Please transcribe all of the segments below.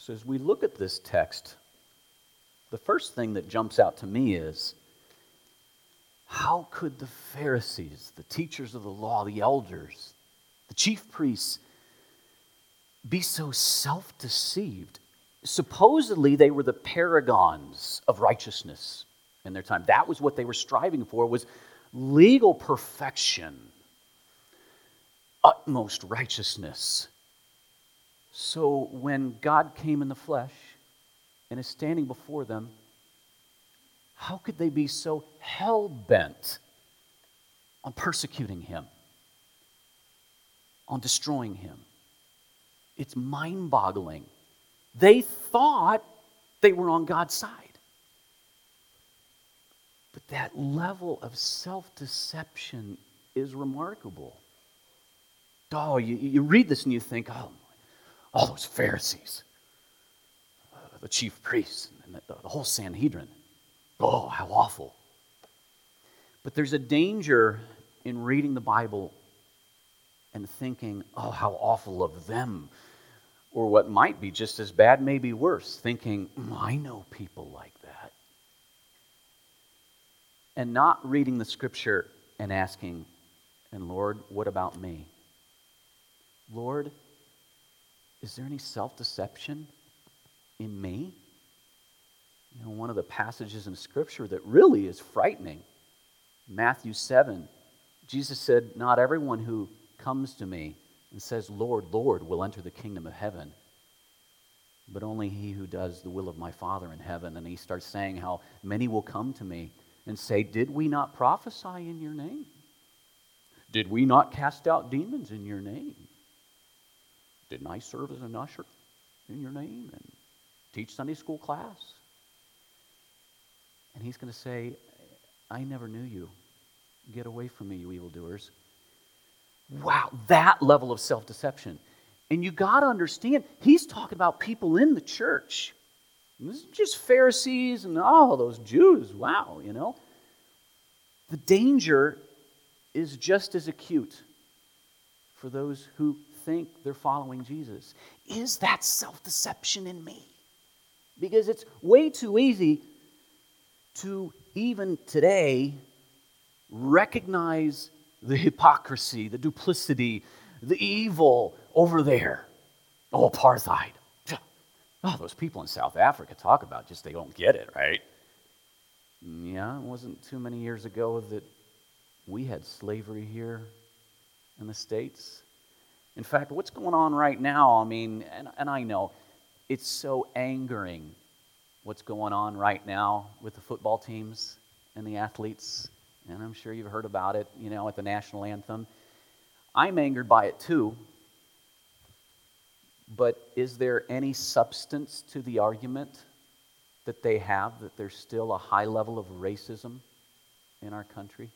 So as we look at this text, the first thing that jumps out to me is, how could the Pharisees, the teachers of the law, the elders, the chief priests, be so self-deceived? Supposedly, they were the paragons of righteousness in their time. That was what they were striving for, was legal perfection, utmost righteousness. So when God came in the flesh and is standing before them, how could they be so hell-bent on persecuting him, on destroying him? It's mind-boggling. They thought they were on God's side. But that level of self-deception is remarkable. Oh, you read this and you think, oh, all those Pharisees, the chief priests, and the whole Sanhedrin. Oh, how awful. But there's a danger in reading the Bible and thinking, oh, how awful of them. Or what might be just as bad, maybe worse, thinking, I know people like that. And not reading the Scripture and asking, and Lord, what about me? Lord, is there any self-deception in me? You know, one of the passages in Scripture that really is frightening, Matthew 7, Jesus said, not everyone who comes to me and says, Lord, Lord, will enter the kingdom of heaven, but only he who does the will of my Father in heaven. And he starts saying how many will come to me and say, did we not prophesy in your name? Did we not cast out demons in your name? Didn't I serve as an usher in your name and teach Sunday school class? And he's going to say, I never knew you. Get away from me, you evildoers. Wow, that level of self-deception. And you got to understand, he's talking about people in the church. And this is just Pharisees and all those Jews. Wow, you know. The danger is just as acute for those who think they're following Jesus. Is that self-deception in me? Because it's way too easy to, even today, recognize the hypocrisy, the duplicity, the evil over there. Oh, apartheid. Oh, those people in South Africa talk about just they don't get it, right? Yeah, it wasn't too many years ago that we had slavery here in the States. In fact, what's going on right now, I mean, and I know, it's so angering what's going on right now with the football teams and the athletes. And I'm sure you've heard about it, you know, at the national anthem. I'm angered by it too. But is there any substance to the argument that they have that there's still a high level of racism in our country?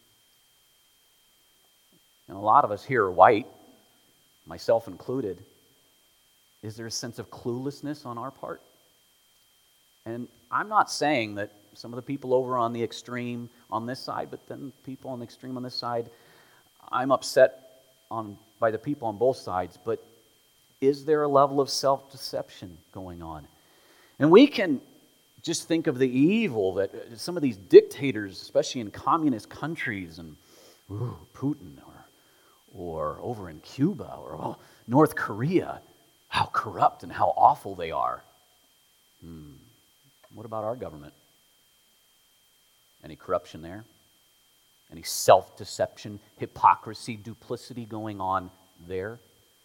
And a lot of us here are white, myself included. Is there a sense of cluelessness on our part? And I'm not saying that some of the people over on the extreme on this side, but then people on the extreme on this side, I'm upset by the people on both sides, but is there a level of self-deception going on? And we can just think of the evil that some of these dictators, especially in communist countries, and Putin, or over in Cuba, or North Korea, how corrupt and how awful they are. What about our government? Any corruption there? Any self-deception, hypocrisy, duplicity going on there?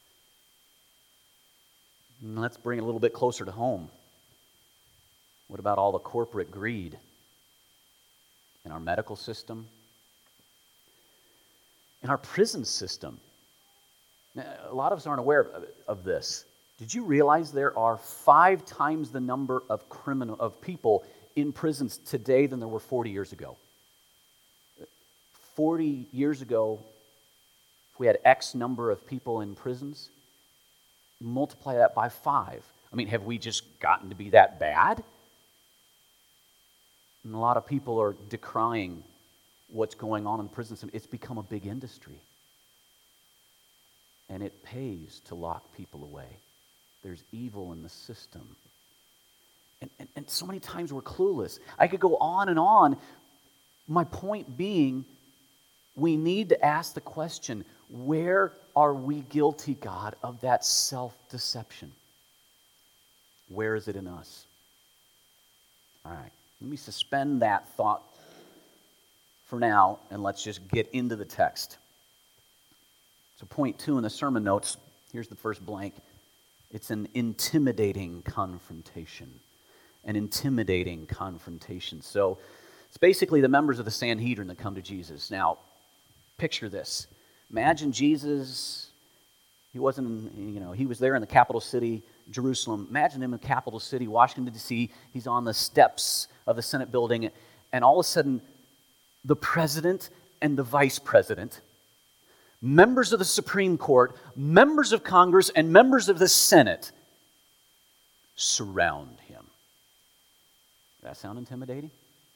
Let's bring it a little bit closer to home. What about all the corporate greed in our medical system? In our prison system? Now, a lot of us aren't aware of this. Did you realize there are 5 times the number of people in prisons today than there were 40 years ago? 40 years ago, if we had X number of people in prisons, multiply that by 5. I mean, have we just gotten to be that bad? And a lot of people are decrying what's going on in the prison system. It's become a big industry. And it pays to lock people away. There's evil in the system. And so many times we're clueless. I could go on and on. My point being, we need to ask the question, where are we guilty, God, of that self-deception? Where is it in us? All right, let me suspend that thought for now, and let's just get into the text. So point 2 in the sermon notes, here's the first blank. It's an intimidating confrontation. An intimidating confrontation. So it's basically the members of the Sanhedrin that come to Jesus. Now, picture this. Imagine Jesus, he was there in the capital city, Jerusalem. Imagine him in the capital city, Washington, D.C. He's on the steps of the Senate building, and all of a sudden, the president and the vice president, members of the Supreme Court, members of Congress, and members of the Senate surround him. Does that sound intimidating?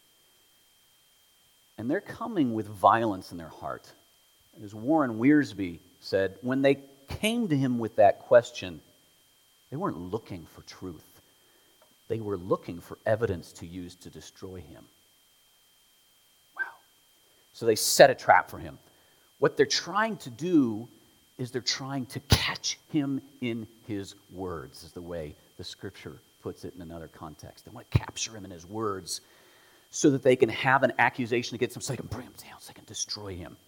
And they're coming with violence in their heart. As Warren Wiersbe said, when they came to him with that question, they weren't looking for truth. They were looking for evidence to use to destroy him. Wow. So they set a trap for him. What they're trying to do is they're trying to catch him in his words, is the way the scripture puts it in another context. They want to capture him in his words so that they can have an accusation against him, so they can bring him down, so they can destroy him.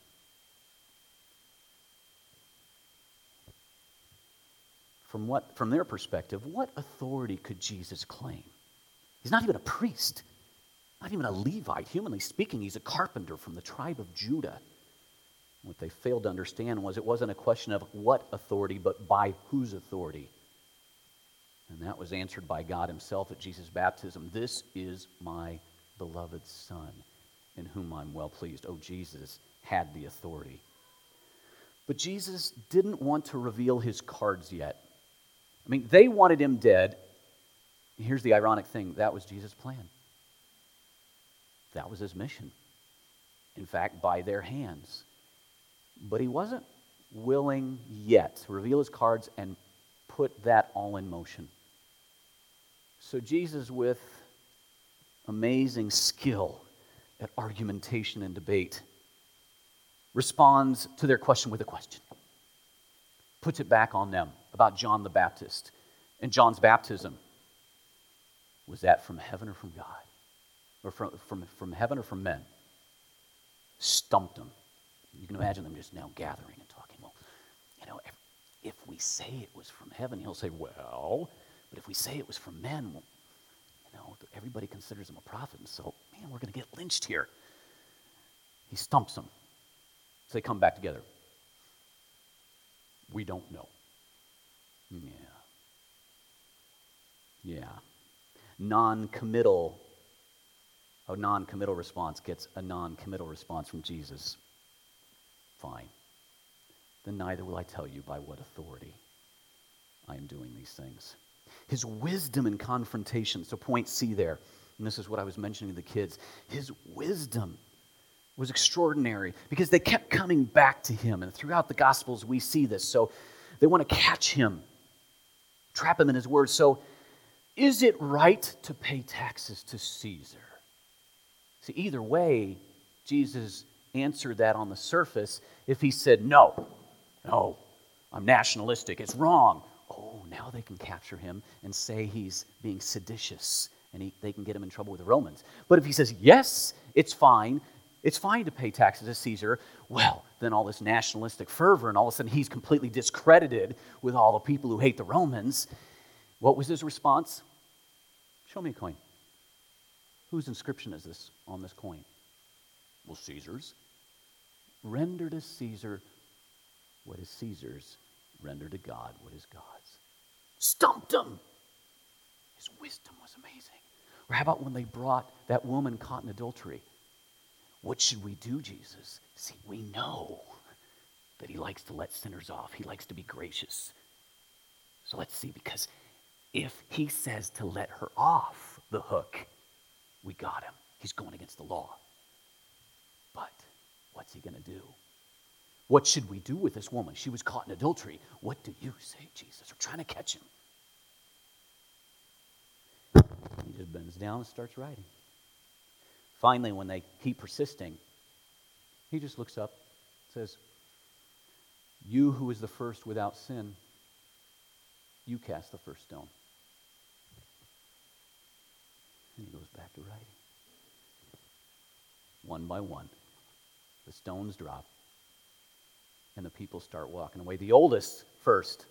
From their perspective, what authority could Jesus claim? He's not even a priest, not even a Levite. Humanly speaking, he's a carpenter from the tribe of Judah. What they failed to understand was it wasn't a question of what authority, but by whose authority. And that was answered by God himself at Jesus' baptism. This is my beloved Son, in whom I'm well pleased. Oh, Jesus had the authority. But Jesus didn't want to reveal his cards yet. I mean, they wanted him dead. Here's the ironic thing. That was Jesus' plan. That was his mission. In fact, by their hands. But he wasn't willing yet to reveal his cards and put that all in motion. So Jesus, with amazing skill at argumentation and debate, responds to their question with a question. Puts it back on them about John the Baptist and John's baptism. Was that from heaven or from God? Or from heaven or from men? Stumped them. You can imagine them just now gathering and talking. Well, if we say it was from heaven, he'll say, well, but if we say it was from men, well, everybody considers him a prophet, and so, man, we're going to get lynched here. He stumps them. So they come back together. We don't know. Yeah. A non-committal response gets a non-committal response from Jesus. Fine. Then neither will I tell you by what authority I am doing these things. His wisdom in confrontation. So point C there. And this is what I was mentioning to the kids. His wisdom was extraordinary because they kept coming back to him. And throughout the Gospels we see this. So they want to catch him, trap him in his words. So is it right to pay taxes to Caesar? See, either way, Jesus answered that on the surface. If he said, no, I'm nationalistic, it's wrong. Oh, now they can capture him and say he's being seditious, and they can get him in trouble with the Romans. But if he says, yes, it's fine to pay taxes to Caesar, well, then all this nationalistic fervor, and all of a sudden he's completely discredited with all the people who hate the Romans. What was his response? Show me a coin. Whose inscription is this on this coin? Well, Caesar's. Render to Caesar what is Caesar's. Render to God what is God's. Stumped him. His wisdom was amazing. Or how about when they brought that woman caught in adultery? What should we do, Jesus? See, we know that he likes to let sinners off. He likes to be gracious. So let's see, because if he says to let her off the hook, we got him. He's going against the law. But what's he going to do? What should we do with this woman? She was caught in adultery. What do you say, Jesus? We're trying to catch him. He down and starts writing. Finally, when they keep persisting, he just looks up, says, "You who is the first without sin, you cast the first stone." And he goes back to writing. One by one, the stones drop, and the people start walking away. The oldest first.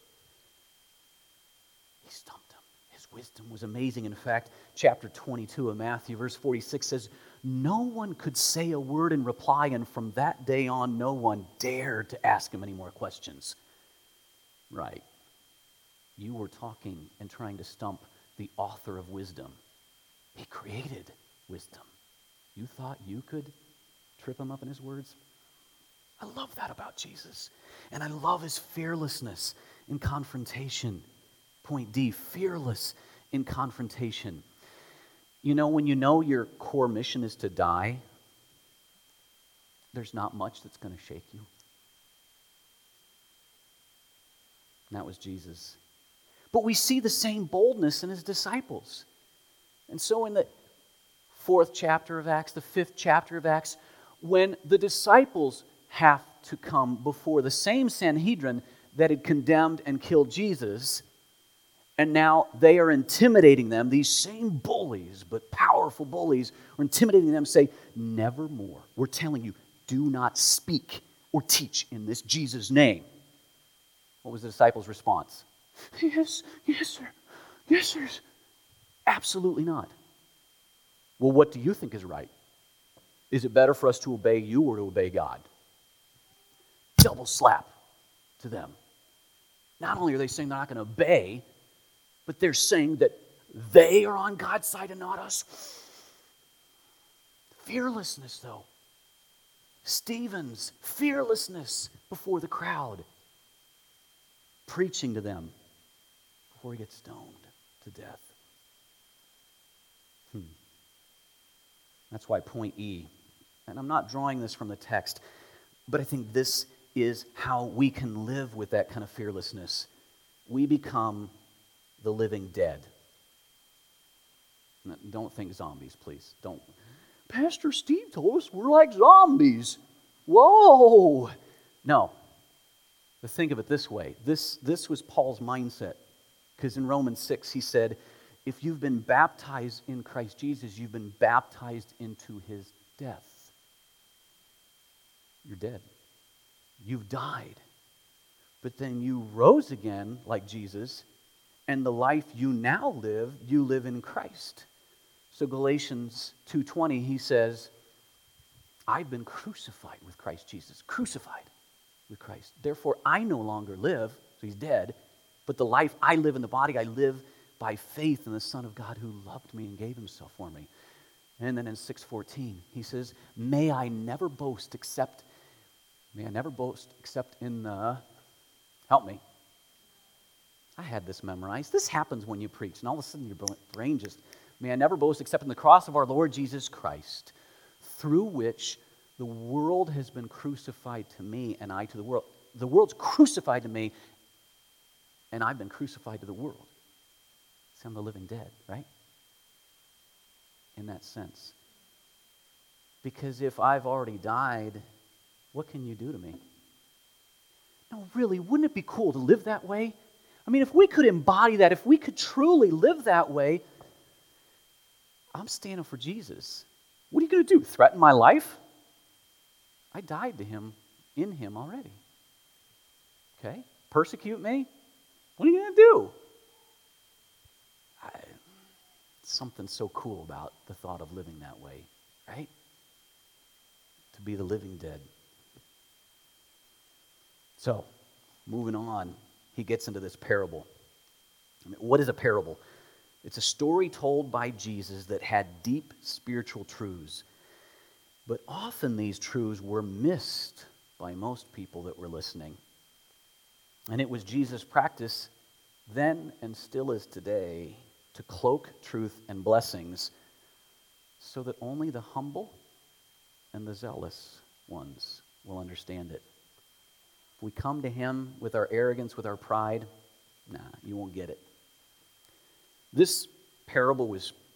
He stumped him. His wisdom was amazing. In fact, chapter 22 of Matthew, verse 46 says, "No one could say a word in reply, and from that day on, no one dared to ask him any more questions." Right. You were talking and trying to stump the author of wisdom. He created wisdom. You thought you could trip him up in his words? I love that about Jesus. And I love his fearlessness in confrontation. Point D, fearless in confrontation. You know, when you know your core mission is to die, there's not much that's going to shake you. And that was Jesus. But we see the same boldness in his disciples. And so in the 4th chapter of Acts, the 5th chapter of Acts, when the disciples have to come before the same Sanhedrin that had condemned and killed Jesus, and now they are intimidating them, these same bullies, but powerful bullies, are intimidating them, say, "Never more. We're telling you, do not speak or teach in this Jesus' name." What was the disciples' response? Yes, sir. Yes, sir. Absolutely not. Well, what do you think is right? Is it better for us to obey you or to obey God? Double slap to them. Not only are they saying they're not going to obey, but they're saying that they are on God's side and not us. Fearlessness, though. Stephen's fearlessness before the crowd, preaching to them before he gets stoned to death. That's why point E, and I'm not drawing this from the text, but I think this is how we can live with that kind of fearlessness. We become the living dead. Don't think zombies, please. Don't. Pastor Steve told us we're like zombies. Whoa! No. But think of it this way. This was Paul's mindset. Because in Romans 6, he said, if you've been baptized in Christ Jesus, you've been baptized into his death. You're dead. You've died. But then you rose again like Jesus, and the life you now live, you live in Christ. So Galatians 2:20, he says, I've been crucified with Christ Jesus. Crucified with Christ. Therefore, I no longer live, so he's dead, but the life I live in the body, I live by faith in the Son of God who loved me and gave himself for me. And then in 6:14, he says, may I never boast except in the, help me. I had this memorized. This happens when you preach, and all of a sudden your brain just, may I never boast except in the cross of our Lord Jesus Christ, through which the world has been crucified to me and I to the world. The world's crucified to me, and I've been crucified to the world. See, I'm the living dead, right? In that sense. Because if I've already died, what can you do to me? No, really, wouldn't it be cool to live that way? I mean, if we could embody that, if we could truly live that way, I'm standing for Jesus. What are you going to do? Threaten my life? I died to him, in him already. Okay? Persecute me? What are you going to do? Something so cool about the thought of living that way, right? To be the living dead. So, moving on, he gets into this parable. I mean, what is a parable? It's a story told by Jesus that had deep spiritual truths. But often these truths were missed by most people that were listening. And it was Jesus' practice then and still is today to cloak truth and blessings so that only the humble and the zealous ones will understand it. If we come to him with our arrogance, with our pride, you won't get it. This parable was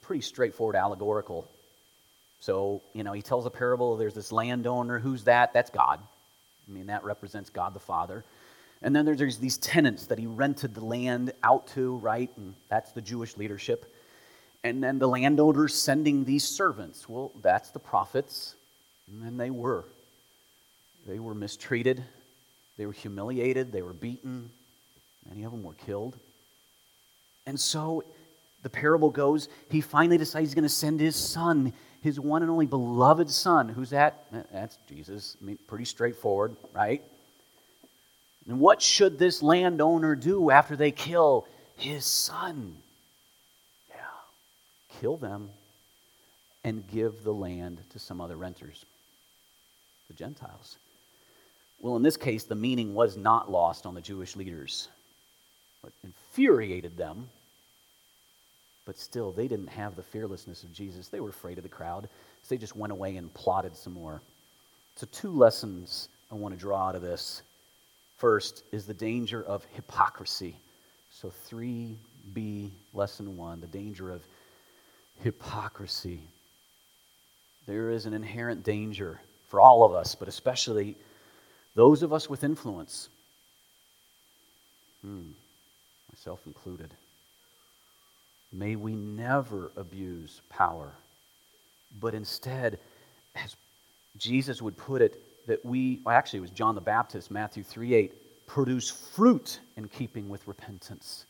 pretty straightforward allegorical. So, he tells a parable, there's this landowner, who's that? That's God. That represents God the Father. And then there's these tenants that he rented the land out to, right? And that's the Jewish leadership. And then the landowner's sending these servants. Well, that's the prophets. And they were. They were mistreated. They were humiliated. They were beaten. Many of them were killed. And so the parable goes, he finally decides he's going to send his son, his one and only beloved son. Who's that? That's Jesus. Pretty straightforward, right? And what should this landowner do after they kill his son? Yeah, kill them and give the land to some other renters, the Gentiles. Well, in this case, the meaning was not lost on the Jewish leaders. What infuriated them, but still, they didn't have the fearlessness of Jesus. They were afraid of the crowd, so they just went away and plotted some more. So 2 lessons I want to draw out of this. First is the danger of hypocrisy. So 3B, lesson 1, the danger of hypocrisy. There is an inherent danger for all of us, but especially those of us with influence. Myself included. May we never abuse power, but instead, as Jesus would put it, that actually it was John the Baptist, Matthew 3:8, produce fruit in keeping with repentance.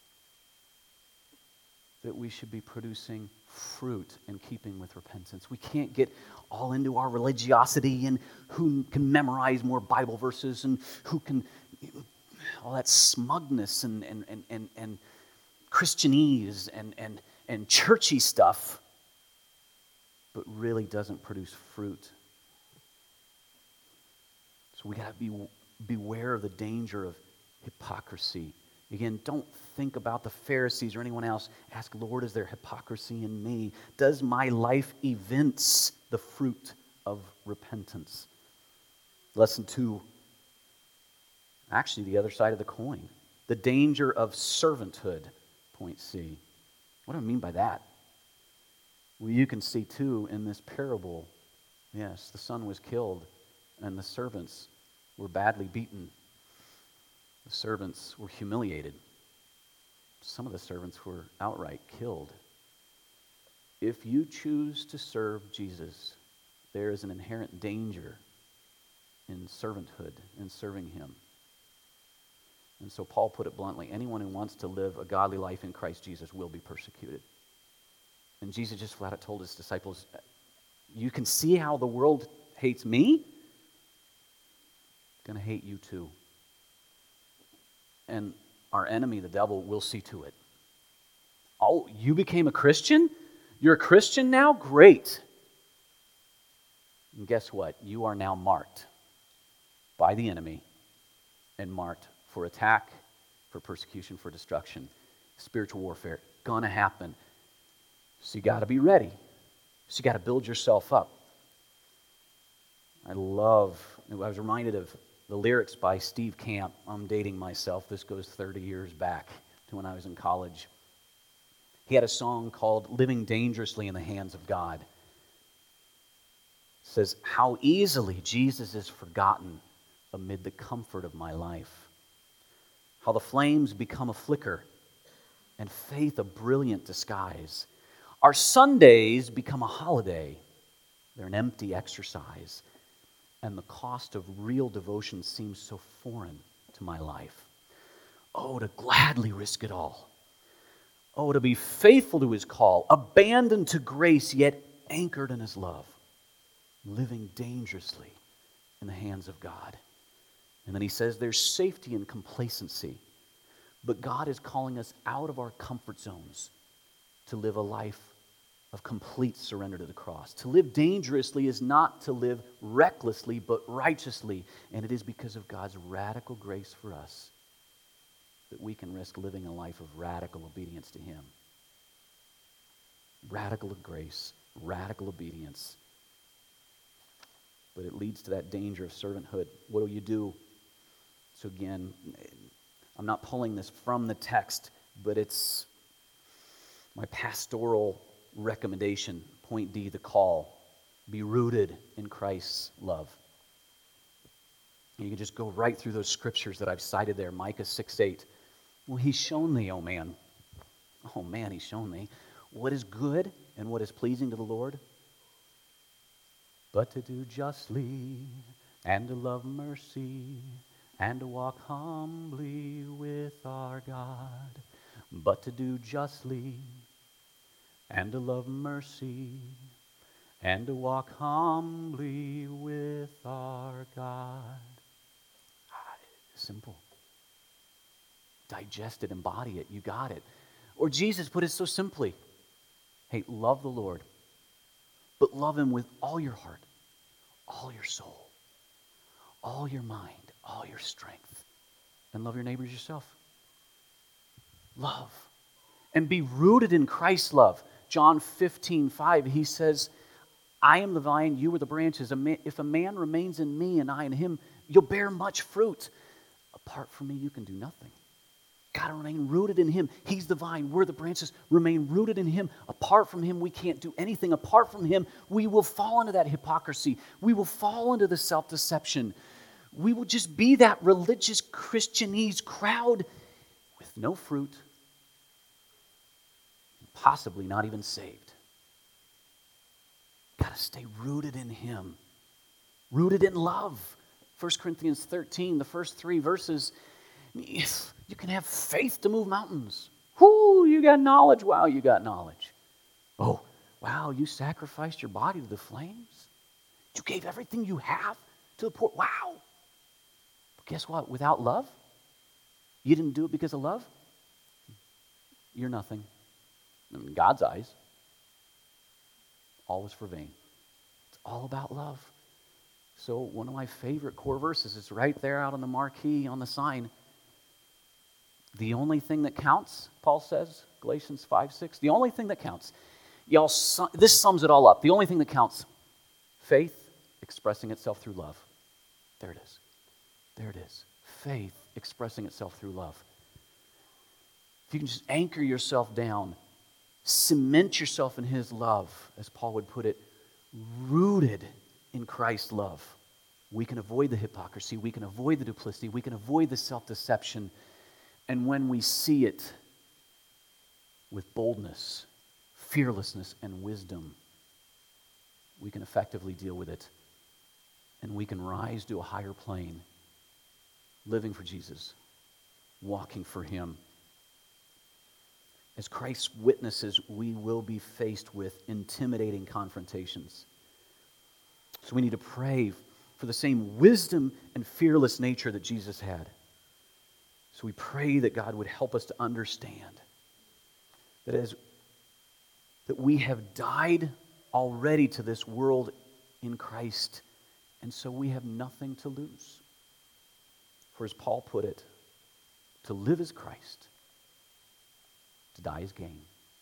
That we should be producing fruit in keeping with repentance. We can't get all into our religiosity and who can memorize more Bible verses and who can, all that smugness and Christianese and churchy stuff, but really doesn't produce fruit. So we got to beware of the danger of hypocrisy. Again, don't think about the Pharisees or anyone else. Ask, Lord, is there hypocrisy in me? Does my life evince the fruit of repentance? Lesson 2, actually the other side of the coin. The danger of servanthood, point C. What do I mean by that? Well, you can see too in this parable, yes, the son was killed and the servants were badly beaten. The servants were humiliated. Some of the servants were outright killed. If you choose to serve Jesus, there is an inherent danger in servanthood, in serving him. And so Paul put it bluntly, anyone who wants to live a godly life in Christ Jesus will be persecuted. And Jesus just flat out told his disciples, you can see how the world hates me? It's going to hate you too. And our enemy, the devil, will see to it. Oh, you became a Christian? You're a Christian now? Great. And guess what? You are now marked by the enemy and marked for attack, for persecution, for destruction. Spiritual warfare, gonna happen. So you got to be ready. So you got to build yourself up. I was reminded of the lyrics by Steve Camp. I'm dating myself. This goes 30 years back to when I was in college. He had a song called Living Dangerously in the Hands of God. It says, how easily Jesus is forgotten amid the comfort of my life. How the flames become a flicker and faith a brilliant disguise. Our Sundays become a holiday. They're an empty exercise. And the cost of real devotion seems so foreign to my life. Oh, to gladly risk it all. Oh, to be faithful to his call, abandoned to grace, yet anchored in his love, living dangerously in the hands of God. And then he says there's safety in complacency, but God is calling us out of our comfort zones to live a life of complete surrender to the cross. To live dangerously is not to live recklessly, but righteously. And it is because of God's radical grace for us that we can risk living a life of radical obedience to him. Radical grace, radical obedience. But it leads to that danger of servanthood. What do you do? So again, I'm not pulling this from the text, but it's my pastoral recommendation, point D, the call, be rooted in Christ's love. You can just go right through those scriptures that I've cited there, Micah 6:8. Well, he's shown thee, oh man, he's shown thee what is good and what is pleasing to the Lord, but to do justly and to love mercy and to walk humbly with our God, but to do justly and to love mercy and to walk humbly with our God. Simple. Digest it, embody it, you got it. Or Jesus put it so simply. Hey, love the Lord, but love Him with all your heart, all your soul, all your mind, all your strength, and love your neighbors yourself. Love. And be rooted in Christ's love. John 15:5, he says, I am the vine, you are the branches. If a man remains in me and I in him, you'll bear much fruit. Apart from me, you can do nothing. Got to remain rooted in Him. He's the vine, we're the branches. Remain rooted in Him. Apart from Him, we can't do anything. Apart from Him, we will fall into that hypocrisy. We will fall into the self-deception. We will just be that religious Christianese crowd with no fruit, and possibly not even saved. Got to stay rooted in Him. Rooted in love. 1 Corinthians 13, the first 3 verses, you can have faith to move mountains. Whoo, you got knowledge. Wow, you got knowledge. Oh, wow, you sacrificed your body to the flames. You gave everything you have to the poor. Wow. But guess what? Without love, you didn't do it because of love. You're nothing. In God's eyes, all was for vain. It's all about love. So one of my favorite core verses is right there out on the marquee on the sign. The only thing that counts, Paul says, Galatians 5:6, the only thing that counts. Y'all, this sums it all up. The only thing that counts, faith expressing itself through love. There it is. There it is. Faith expressing itself through love. If you can just anchor yourself down, cement yourself in His love, as Paul would put it, rooted in Christ's love, we can avoid the hypocrisy, we can avoid the duplicity, we can avoid the self-deception, and when we see it with boldness, fearlessness, and wisdom, we can effectively deal with it, and we can rise to a higher plane, living for Jesus, walking for Him. As Christ's witnesses, we will be faced with intimidating confrontations. So we need to pray for the same wisdom and fearless nature that Jesus had. So we pray that God would help us to understand that we have died already to this world in Christ, and so we have nothing to lose. For as Paul put it, to live is Christ, to die is gain.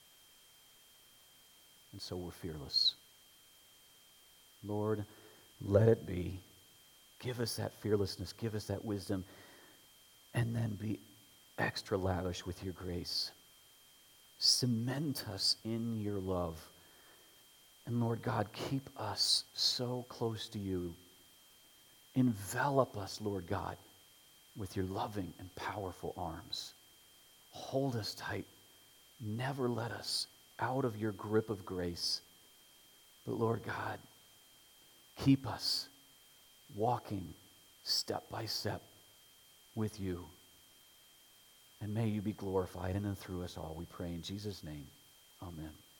And so we're fearless. Lord, let it be. Give us that fearlessness. Give us that wisdom. And then be extra lavish with your grace. Cement us in your love. And Lord God, keep us so close to you. Envelop us, Lord God, with your loving and powerful arms. Hold us tight. Never let us out of your grip of grace. But Lord God, keep us walking step by step with you. And may you be glorified in and through us all, we pray in Jesus' name. Amen.